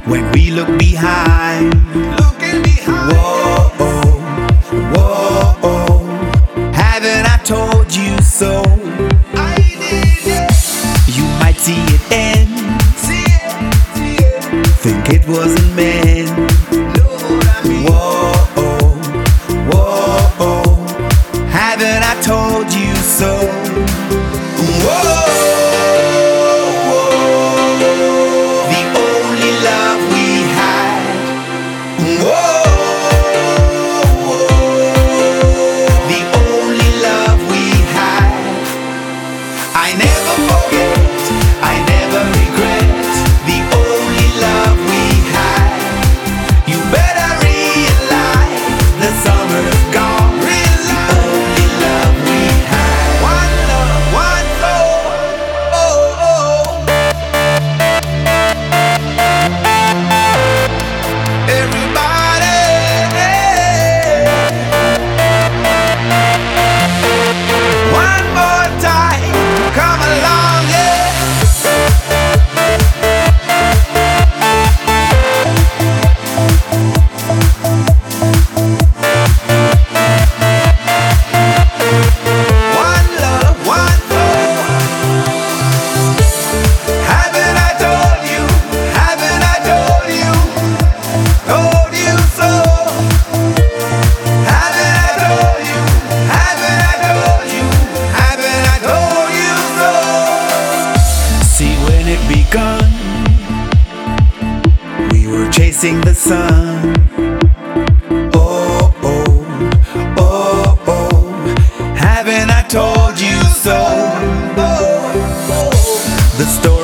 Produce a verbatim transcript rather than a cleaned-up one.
when we look behind. Looking behind. Whoa, oh, whoa, oh. Haven't I told you so? I did it. You might see it end, See it, see it. think it wasn't meant. Know what I mean? Whoa, oh, whoa, oh. Haven't I told you so? Whoa, whoa. The only love we had. Whoa, whoa. The only love we had. I never forget, I never regret. The only love we had. You better realize the summer's gone. The only love we had. One love, one soul. Oh, oh. Everybody. One more time. Come along, yeah. One love, one soul. Haven't I told you? Haven't I told you? Told you so. Haven't I told you? Haven't I told you? Haven't I told you so? See, when it begun, we were chasing the sun. Oh, oh, oh, oh. Haven't I told you so? Oh, oh. The story